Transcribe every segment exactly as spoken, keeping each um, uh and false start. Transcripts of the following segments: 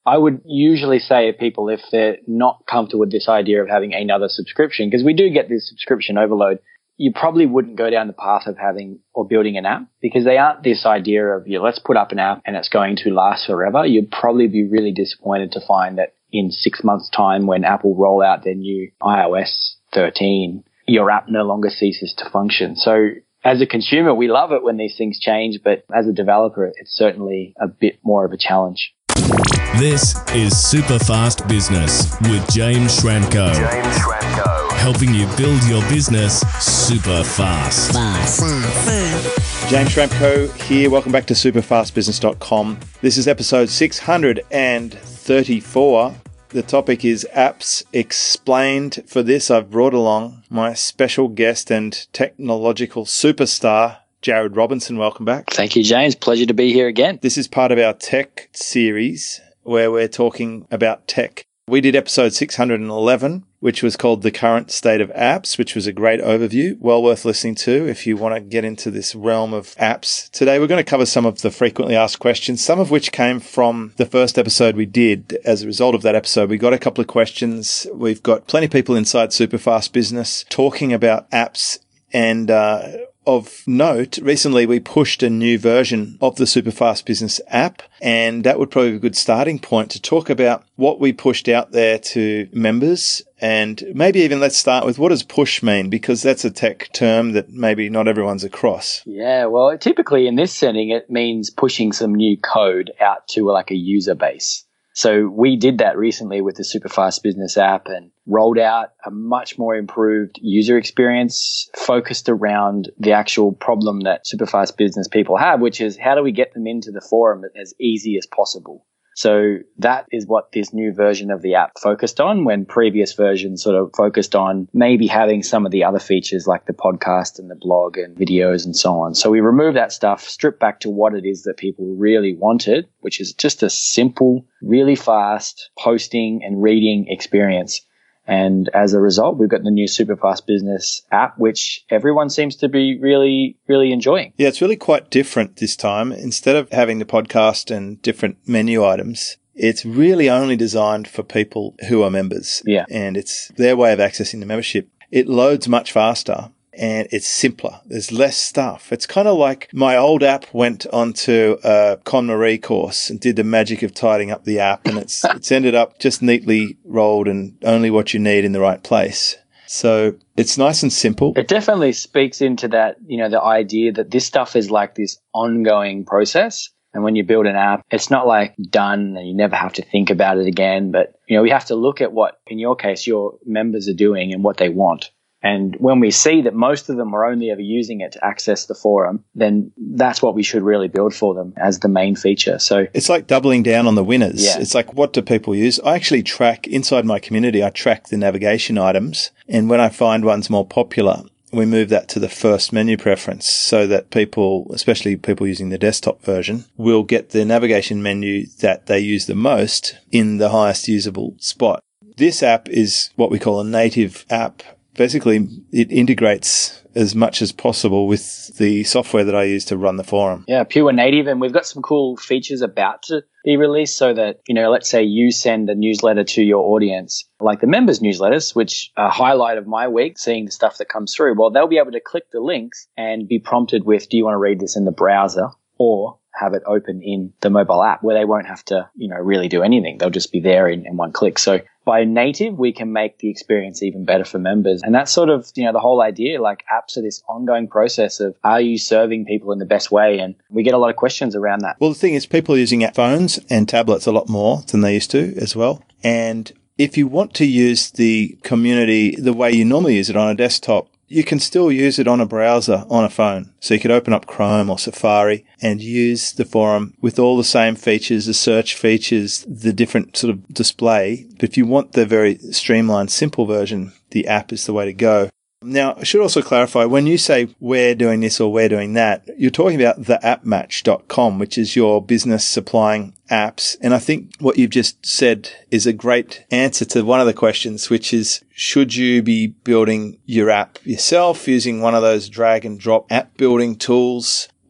I would usually say to people, if they're not comfortable with this idea of having another subscription, because we do get this subscription overload, you probably wouldn't go down the path of having or building an app, because they aren't this idea of, you know, let's put up an app and it's going to last forever. You'd probably be really disappointed to find that in six months' time, when Apple roll out their new i O S thirteen, your app no longer ceases to function. So as a consumer, we love it when these things change, but as a developer, it's certainly a bit more of a challenge. This is Super Fast Business with James Schramko. James Schramko. Helping you build your business super fast. Fast. Fast. James Schramko here. Welcome back to super fast business dot com. This is episode six hundred thirty-four. The topic is apps explained. For this, I've brought along my special guest and technological superstar, Jared Robinson. Welcome back. Thank you, James. Pleasure to be here again. This is part of our tech series where we're talking about tech. We did episode six hundred eleven, which was called The Current State of Apps, which was a great overview. Well worth listening to if you want to get into this realm of apps. Today, we're going to cover some of the frequently asked questions, some of which came from the first episode we did. As a result of that episode, we got a couple of questions. We've got plenty of people inside Superfast Business talking about apps. And uh, of note, recently we pushed a new version of the Superfast Business app, and that would probably be a good starting point to talk about what we pushed out there to members. And maybe even let's start with, what does push mean? Because that's a tech term that maybe not everyone's across. Yeah, well, typically in this setting, it means pushing some new code out to like a user base. So we did that recently with the Superfast Business app and rolled out a much more improved user experience focused around the actual problem that Superfast Business people have, which is how do we get them into the forum as easy as possible? So that is what this new version of the app focused on, when previous versions sort of focused on maybe having some of the other features like the podcast and the blog and videos and so on. So we removed that stuff, stripped back to what it is that people really wanted, which is just a simple, really fast posting and reading experience. And as a result, we've got the new Superfast Business app, which everyone seems to be really, really enjoying. Yeah, it's really quite different this time. Instead of having the podcast and different menu items, it's really only designed for people who are members. Yeah. And it's their way of accessing the membership. It loads much faster. And it's simpler. There's less stuff. It's kind of like my old app went onto a KonMari course and did the magic of tidying up the app, and it's it's ended up just neatly rolled and only what you need in the right place. So it's nice and simple. It definitely speaks into that, you know, the idea that this stuff is like this ongoing process. And when you build an app, it's not like done and you never have to think about it again. But, you know, we have to look at what, in your case, your members are doing and what they want. And when we see that most of them are only ever using it to access the forum, then that's what we should really build for them as the main feature. So it's like doubling down on the winners. Yeah. It's like, what do people use? I actually track, inside my community, I track the navigation items. And when I find one's more popular, we move that to the first menu preference so that people, especially people using the desktop version, will get the navigation menu that they use the most in the highest usable spot. This app is what we call a native app. Basically, it integrates as much as possible with the software that I use to run the forum. Yeah, pure native. And we've got some cool features about to be released so that, you know, let's say you send a newsletter to your audience, like the members newsletters, which are a highlight of my week, seeing the stuff that comes through. Well, they'll be able to click the links and be prompted with, do you want to read this in the browser, or have it open in the mobile app where they won't have to, you know, really do anything. They'll just be there in, in one click. So by native, we can make the experience even better for members. And that's sort of, you know, the whole idea, like apps are this ongoing process of, are you serving people in the best way? And we get a lot of questions around that. Well, the thing is, people are using phones and tablets a lot more than they used to as well. And if you want to use the community the way you normally use it on a desktop, you can still use it on a browser on a phone. So you could open up Chrome or Safari and use the forum with all the same features, the search features, the different sort of display. But if you want the very streamlined, simple version, the app is the way to go. Now, I should also clarify, when you say we're doing this or we're doing that, you're talking about the app match dot com, which is your business supplying apps. And I think what you've just said is a great answer to one of the questions, which is, should you be building your app yourself using one of those drag and drop app building tools?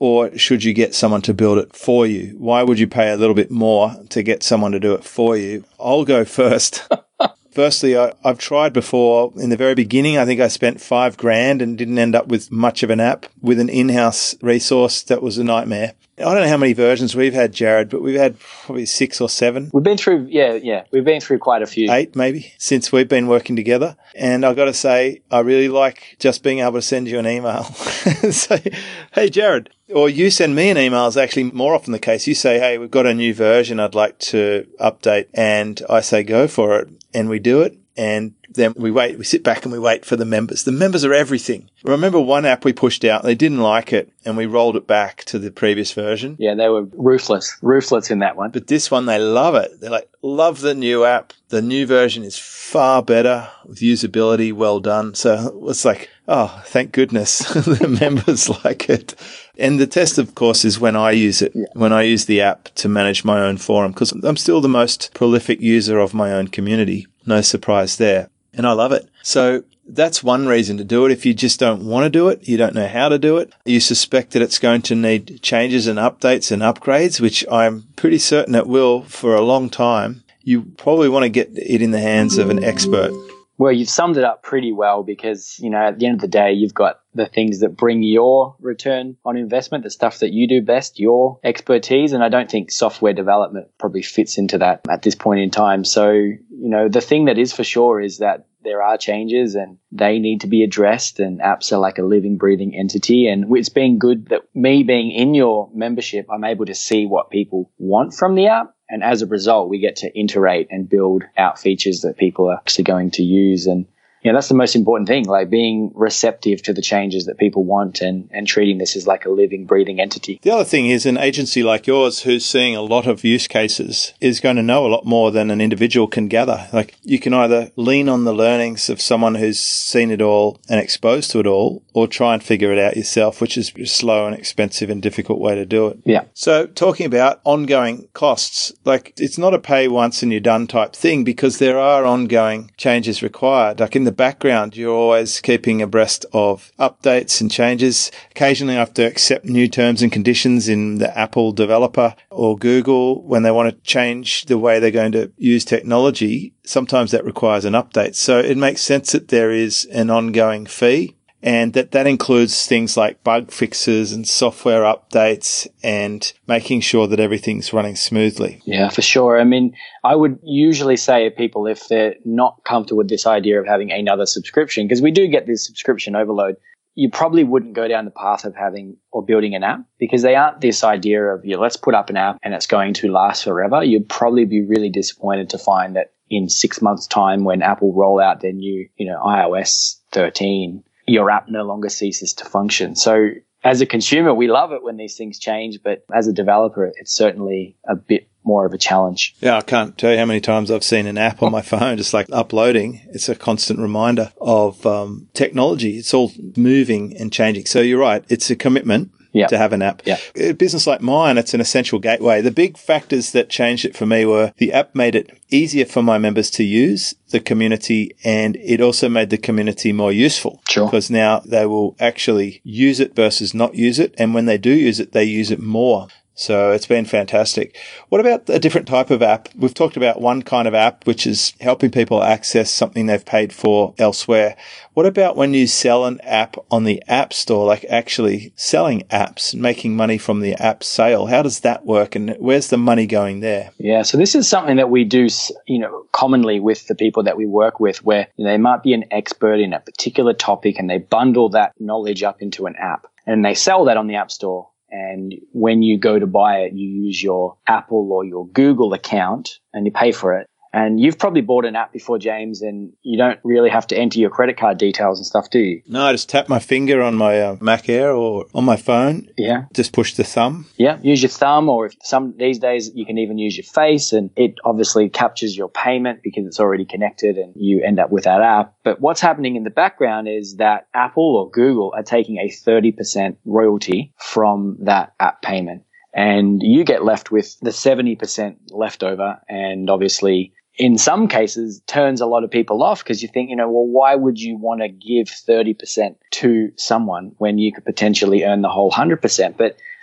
or should you get someone to build it for you? Why would you pay a little bit more to get someone to do it for you? I'll go first. Firstly, I, I've tried before. In the very beginning, I think I spent five grand and didn't end up with much of an app with an in-house resource that was a nightmare. I don't know how many versions we've had, Jared, but we've had probably six or seven. We've been through, yeah, yeah, we've been through quite a few. Eight, maybe, since we've been working together. And I've got to say, I really like just being able to send you an email. Say, hey, Jared, or you send me an email is actually more often the case. You say, hey, we've got a new version I'd like to update. And I say, go for it. And we do it. And then we wait, we sit back and we wait for the members. The members are everything. Remember one app we pushed out, they didn't like it, and we rolled it back to the previous version. Yeah, they were ruthless, ruthless in that one. But this one, they love it. They're like, love the new app. The new version is far better with usability, well done. So it's like, oh, thank goodness the members like it. And the test, of course, is when I use it, yeah. when I use the app to manage my own forum, because I'm still the most prolific user of my own community. No surprise there. And I love it. So that's one reason to do it. If you just don't want to do it, you don't know how to do it, you suspect that it's going to need changes and updates and upgrades, which I'm pretty certain it will for a long time, you probably want to get it in the hands of an expert. Well, you've summed it up pretty well because, you know, at the end of the day, you've got the things that bring your return on investment, the stuff that you do best, your expertise. And I don't think software development probably fits into that at this point in time. So, you know, the thing that is for sure is that there are changes and they need to be addressed, and apps are like a living, breathing entity. And it's been good that me being in your membership, I'm able to see what people want from the app. And as a result, we get to iterate and build out features that people are actually going to use. And, you know, that's the most important thing, like being receptive to the changes that people want and, and treating this as like a living, breathing entity. The other thing is an agency like yours who's seeing a lot of use cases is going to know a lot more than an individual can gather. Like you can either lean on the learnings of someone who's seen it all and exposed to it all, or try and figure it out yourself, which is a slow and expensive and difficult way to do it. Yeah. So talking about ongoing costs, like it's not a pay once and you're done type thing, because there are ongoing changes required. Like in the background, you're always keeping abreast of updates and changes. Occasionally I have to accept new terms and conditions in the Apple developer or Google when they want to change the way they're going to use technology. Sometimes that requires an update. So it makes sense that there is an ongoing fee, and that that includes things like bug fixes and software updates and making sure that everything's running smoothly. Yeah, for sure. I mean, I would usually say to people, if they're not comfortable with this idea of having another subscription, because we do get this subscription overload, you probably wouldn't go down the path of having or building an app, because they aren't this idea of, you know, let's put up an app and it's going to last forever. You'd probably be really disappointed to find that in six months' time, when Apple roll out their new, you know, i O S thirteen, your app no longer ceases to function. So as a consumer, we love it when these things change, but as a developer, it's certainly a bit more of a challenge. Yeah, I can't tell you how many times I've seen an app on my phone just like uploading. It's a constant reminder of um, technology. It's all moving and changing. So you're right. It's a commitment. Yeah. To have an app. Yeah. A business like mine, it's an essential gateway. The big factors that changed it for me were the app made it easier for my members to use, the community, and it also made the community more useful. Sure. Because now they will actually use it versus not use it. And when they do use it, they use it more. So it's been fantastic. What about a different type of app? We've talked about one kind of app, which is helping people access something they've paid for elsewhere. What about when you sell an app on the App Store, like actually selling apps and making money from the app sale? How does that work, and where's the money going there? Yeah, so this is something that we do, you know, commonly with the people that we work with, where you know, they might be an expert in a particular topic and they bundle that knowledge up into an app and they sell that on the App Store. And when you go to buy it, you use your Apple or your Google account and you pay for it. And you've probably bought an app before, James, and you don't really have to enter your credit card details and stuff, do you? No, I just tap my finger on my uh, Mac Air or on my phone. Yeah. Just push the thumb. Yeah, use your thumb, or if some these days you can even use your face, and it obviously captures your payment because it's already connected and you end up with that app. But what's happening in the background is that Apple or Google are taking a thirty percent royalty from that app payment. And you get left with the seventy percent leftover, and obviously in some cases turns a lot of people off, because you think, you know, well, why would you want to give thirty percent to someone when you could potentially earn the whole one hundred percent? But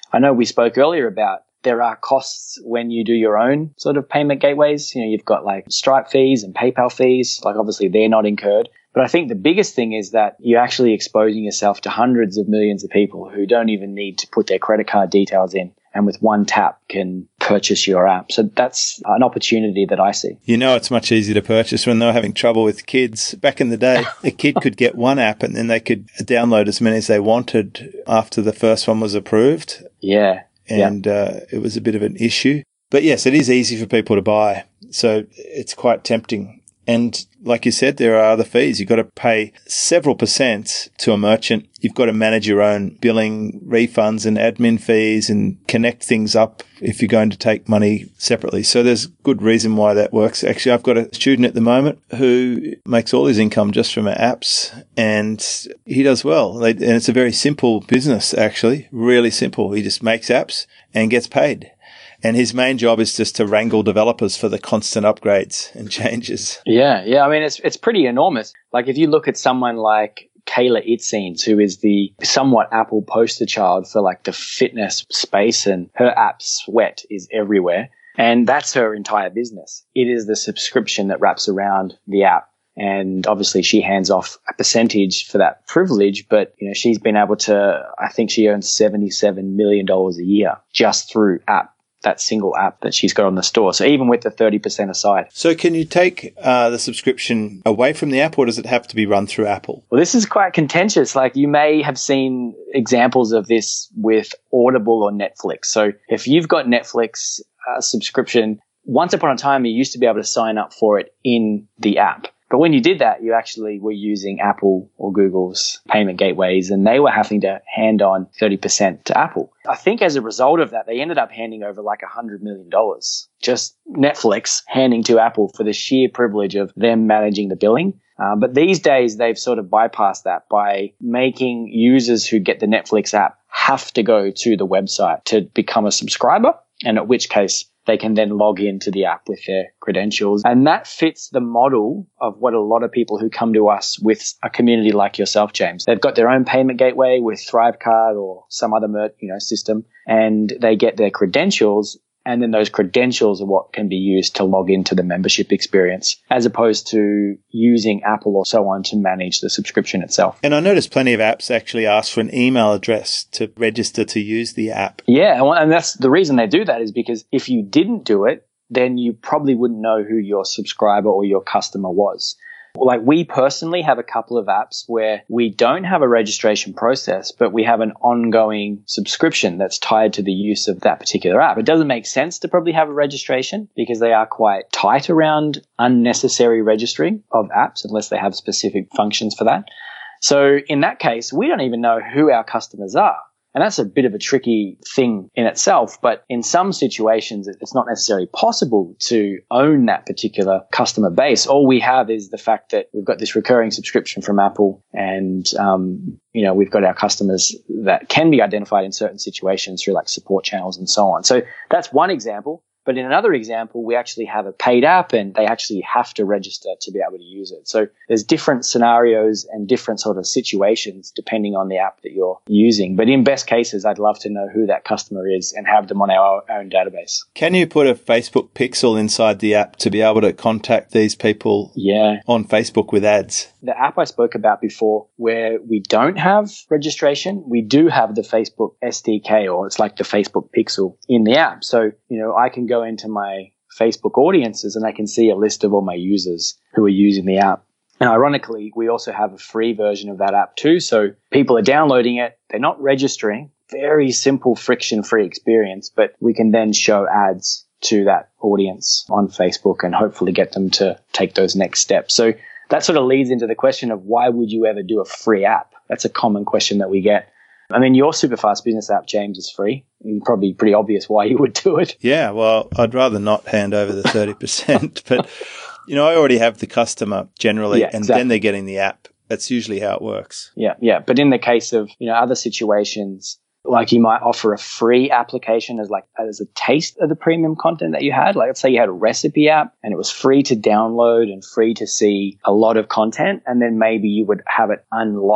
I know we spoke earlier about there are costs when you do your own sort of payment gateways. You know, you've got like Stripe fees and PayPal fees. Like obviously they're not incurred. But I think the biggest thing is that you're actually exposing yourself to hundreds of millions of people who don't even need to put their credit card details in, and with one tap can purchase your app. So that's an opportunity that I see. You know, it's much easier to purchase when they were having trouble with kids. Back in the day, a kid could get one app and then they could download as many as they wanted after the first one was approved. Yeah. And yeah. Uh, it was a bit of an issue. But yes, it is easy for people to buy. So it's quite tempting. And like you said, there are other fees. You've got to pay several percent to a merchant. You've got to manage your own billing, refunds and admin fees and connect things up if you're going to take money separately. So there's good reason why that works. Actually, I've got a student at the moment who makes all his income just from apps, and he does well. And it's a very simple business, actually, really simple. He just makes apps and gets paid. And his main job is just to wrangle developers for the constant upgrades and changes. Yeah, yeah. I mean, it's it's pretty enormous. Like if you look at someone like Kayla Itsines, who is the somewhat Apple poster child for like the fitness space, and her app Sweat is everywhere. And that's her entire business. It is the subscription that wraps around the app. And obviously she hands off a percentage for that privilege, but you know, she's been able to, I think she earns seventy-seven million dollars a year just through app. That single app that she's got on the store. So even with the thirty percent aside. So can you take uh, the subscription away from the app, or does it have to be run through Apple? Well, this is quite contentious. Like you may have seen examples of this with Audible or Netflix. So if you've got Netflix uh, subscription, once upon a time you used to be able to sign up for it in the app. But when you did that, you actually were using Apple or Google's payment gateways, and they were having to hand on thirty percent to Apple. I think as a result of that, they ended up handing over like one hundred million dollars. Just Netflix handing to Apple for the sheer privilege of them managing the billing. Um, but these days, they've sort of bypassed that by making users who get the Netflix app have to go to the website to become a subscriber, and at which case they can then log into the app with their credentials. And that fits the model of what a lot of people who come to us with a community like yourself, James. They've got their own payment gateway with Thrivecard or some other you know system, and they get their credentials. And then those credentials are what can be used to log into the membership experience, as opposed to using Apple or so on to manage the subscription itself. And I noticed plenty of apps actually ask for an email address to register to use the app. Yeah, and that's the reason they do that is because if you didn't do it, then you probably wouldn't know who your subscriber or your customer was. Like we personally have a couple of apps where we don't have a registration process, but we have an ongoing subscription that's tied to the use of that particular app. It doesn't make sense to probably have a registration because they are quite tight around unnecessary registering of apps unless they have specific functions for that. So in that case, we don't even know who our customers are. And that's a bit of a tricky thing in itself. But in some situations, it's not necessarily possible to own that particular customer base. All we have is the fact that we've got this recurring subscription from Apple, and, um, you know, we've got our customers that can be identified in certain situations through like support channels and so on. So that's one example. But in another example, we actually have a paid app and they actually have to register to be able to use it. So there's different scenarios and different sort of situations depending on the app that you're using. But in best cases, I'd love to know who that customer is and have them on our own database. Can you put a Facebook pixel inside the app to be able to contact these people yeah. on Facebook with ads? The app I spoke about before where we don't have registration, we do have the Facebook S D K, or it's like the Facebook pixel in the app. So, you know, I can go into my Facebook audiences and I can see a list of all my users who are using the app. And ironically, we also have a free version of that app too. So people are downloading it. They're not registering. Very simple, friction-free experience, but we can then show ads to that audience on Facebook and hopefully get them to take those next steps. So that sort of leads into the question of why would you ever do a free app? That's a common question that we get. I mean, your Superfast Business app, James, is free. It's probably pretty obvious why you would do it. Yeah, well, I'd rather not hand over the thirty percent. But, you know, I already have the customer generally, yeah, and exactly. Then they're getting the app. That's usually how it works. Yeah, yeah. But in the case of, you know, other situations, like you might offer a free application as like as a taste of the premium content that you had. Like let's say you had a recipe app and it was free to download and free to see a lot of content, and then maybe you would have it unlock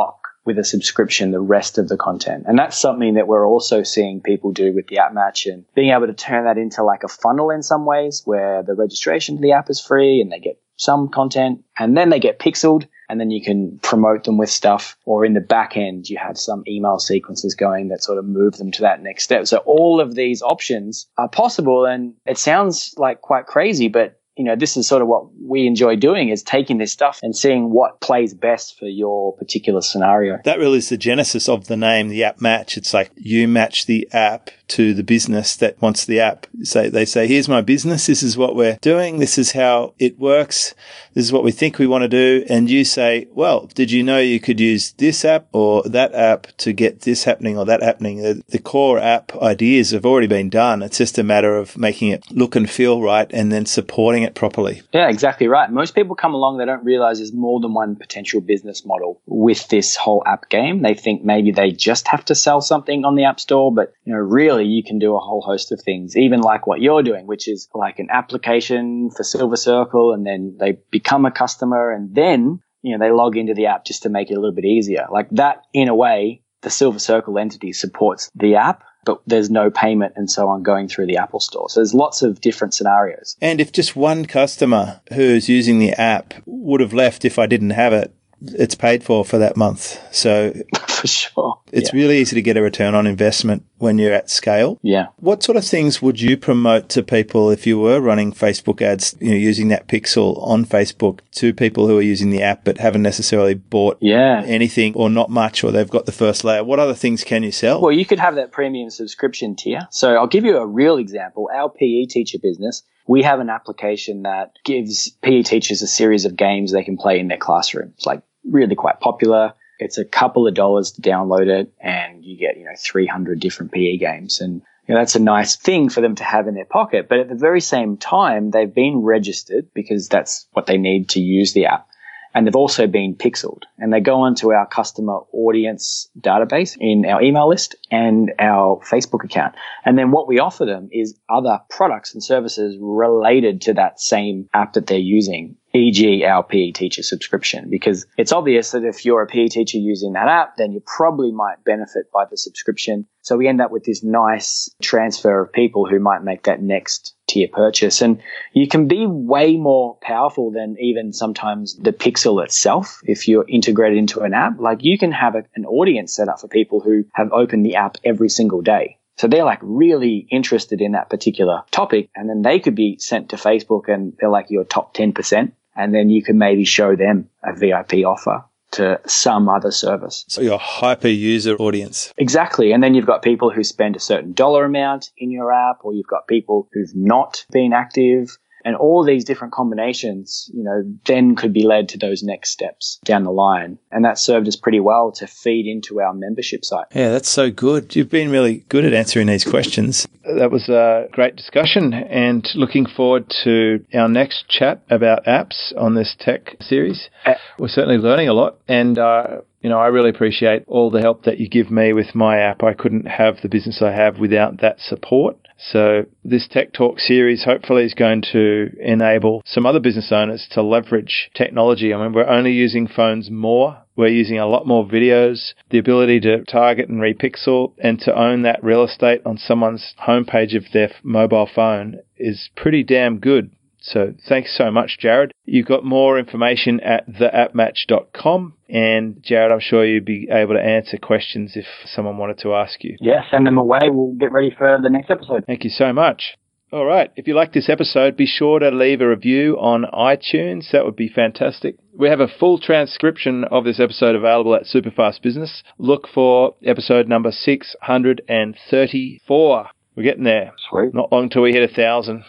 with a subscription the rest of the content. And that's something that we're also seeing people do with the App Match, and being able to turn that into like a funnel in some ways where the registration to the app is free and they get some content and then they get pixeled, and then you can promote them with stuff, or in the back end you have some email sequences going that sort of move them to that next step. So all of these options are possible, and it sounds like quite crazy, but you know, this is sort of what we enjoy doing, is taking this stuff and seeing what plays best for your particular scenario. That really is the genesis of the name, the App Match. It's like you match the app to the business that wants the app. So they say, here's my business. This is what we're doing. This is how it works. This is what we think we want to do. And you say, well, did you know you could use this app or that app to get this happening or that happening? The, the core app ideas have already been done. It's just a matter of making it look and feel right and then supporting it properly. Yeah, exactly right. Most people come along, they don't realize there's more than one potential business model with this whole app game. They think maybe they just have to sell something on the App Store, but you know, really you can do a whole host of things, even like what you're doing, which is like an application for Silver Circle, and then they become a customer, and then you know they log into the app just to make it a little bit easier. Like that, in a way, the Silver Circle entity supports the app, but there's no payment and so on going through the Apple Store. So there's lots of different scenarios. And if just one customer who's using the app would have left if I didn't have it, it's paid for for that month. So for sure. It's yeah. really easy to get a return on investment when you're at scale. Yeah. What sort of things would you promote to people if you were running Facebook ads, you know, using that pixel on Facebook to people who are using the app but haven't necessarily bought yeah. anything or not much, or they've got the first layer? What other things can you sell? Well, you could have that premium subscription tier. So I'll give you a real example. Our P E teacher business, we have an application that gives P E teachers a series of games they can play in their classroom. It's like really quite popular. It's a couple of dollars to download it, and you get, you know, three hundred different P E games. And you know, that's a nice thing for them to have in their pocket. But at the very same time, they've been registered because that's what they need to use the app. And they've also been pixeled, and they go onto our customer audience database in our email list and our Facebook account. And then what we offer them is other products and services related to that same app that they're using, for example our P E teacher subscription, because it's obvious that if you're a P E teacher using that app, then you probably might benefit by the subscription. So we end up with this nice transfer of people who might make that next tier purchase. And you can be way more powerful than even sometimes the pixel itself if you're integrated into an app. Like you can have a, an audience set up for people who have opened the app every single day. So they're like really interested in that particular topic, and then they could be sent to Facebook and they're like your top ten percent. And then you can maybe show them a V I P offer to some other service. So your hyper user audience. Exactly. And then you've got people who spend a certain dollar amount in your app, or you've got people who've not been active. And all these different combinations, you know, then could be led to those next steps down the line. And that served us pretty well to feed into our membership site. Yeah, that's so good. You've been really good at answering these questions. That was a great discussion, and looking forward to our next chat about apps on this tech series. We're certainly learning a lot, and uh, you know, I really appreciate all the help that you give me with my app. I couldn't have the business I have without that support. So this Tech Talk series hopefully is going to enable some other business owners to leverage technology. I mean, we're only using phones more. We're using a lot more videos, the ability to target and repixel, and to own that real estate on someone's homepage of their mobile phone is pretty damn good. So thanks so much, Jared. You've got more information at the app match dot com. And Jared, I'm sure you'd be able to answer questions if someone wanted to ask you. Yeah, send them away. We'll get ready for the next episode. Thank you so much. All right. If you like this episode, be sure to leave a review on iTunes. That would be fantastic. We have a full transcription of this episode available at Superfast Business. Look for episode number six hundred thirty-four. We're getting there. Sweet. Not long till we hit a thousand.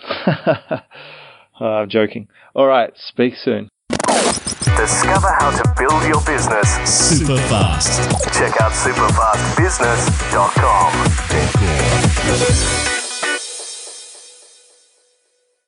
Oh, I'm joking. All right. Speak soon. Discover how to build your business super fast. Check out superfast business dot com.